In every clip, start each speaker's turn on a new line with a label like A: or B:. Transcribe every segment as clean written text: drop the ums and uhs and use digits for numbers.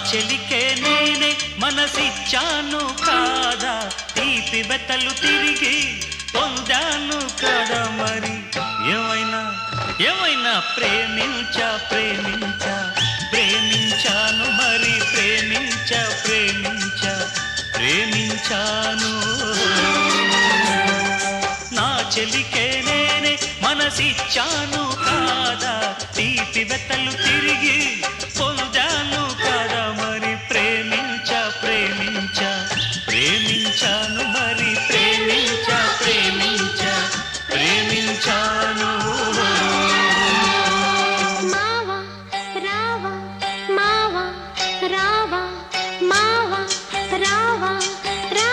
A: చెలికే నేనే మనసిచ్చాను కాదా, తీపి బెత్తలు తిరిగి పొందాను కదా మరి. ఏమైనా ఏమైనా ప్రేమించా ప్రేమించా ప్రేమించాను మరి, ప్రేమించా ప్రేమించా ప్రేమించాను. నా చెలికే నేనే మనసిచ్చాను కాదా, తీపి బెత్తలు తిరిగి పొందాను కదా మరి. ప్రేమించా ప్రేమించా ప్రేమించాను మరి, ప్రేమించా ప్రేమించా ప్రేమించాను.
B: మావా రావా మావా రావా మావా రావా రా.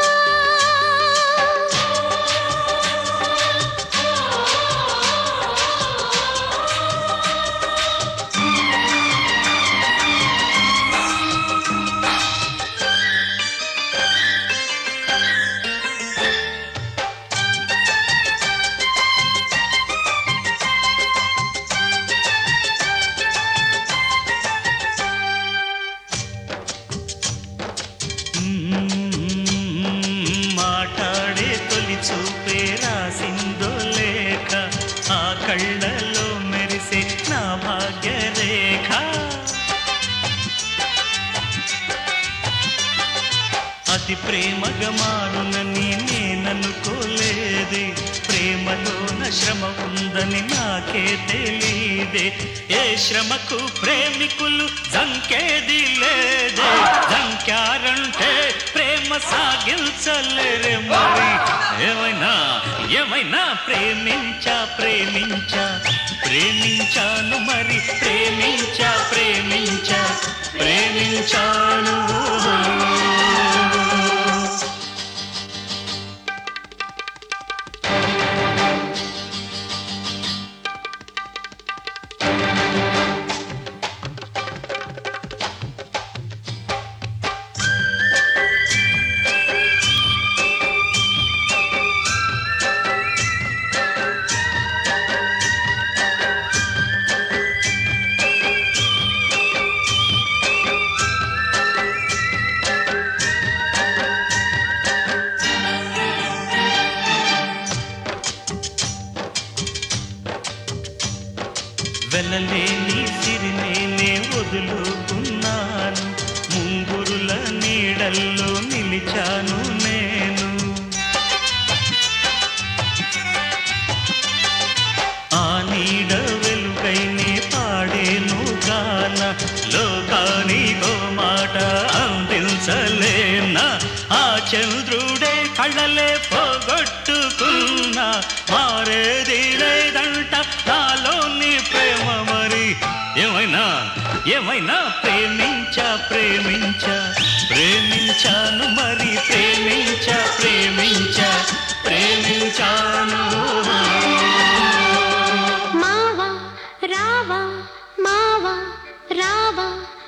A: మాట్లాడే తొలి చూపే రాసిందో లేఖ, ఆ కళ్ళలో మెరిసే నా భాగ్యరేఖ. అతి ప్రేమగా మారునని నేననుకోలేదే, ప్రేమలోన శ్రమ ఉందని నాకే తెలీదే. ఏ శ్రమకు ప్రేమికులు జంకేది లేదే, జంకారంటే ప్రేమ సాగించలేరే మరి. ఏమైనా ఏమైనా ప్రేమించా ప్రేమించా ప్రేమించాను మరి, ప్రేమించా ప్రేమించా ప్రేమించాను. వెలలేని సిరినేనే వదులుకున్నాను, ముంగురుల నీడల్లో నిలిచాను నేను. ఆ నీడ వెలుగైనే పాడేను గాన, లోకానికో మాట అందించలేనా. ఆ చంద్రుడే కళ్ళలే పోగొట్టుకున్నా, మారేది లేదంట నాలోని ప్రేమ మరి. ఏమైనా ఏమైనా ప్రేమించా ప్రేమించా ప్రేమించాను మరి, ప్రేమించా ప్రేమించా ప్రేమించాను.
B: మావా రావా మావా రావా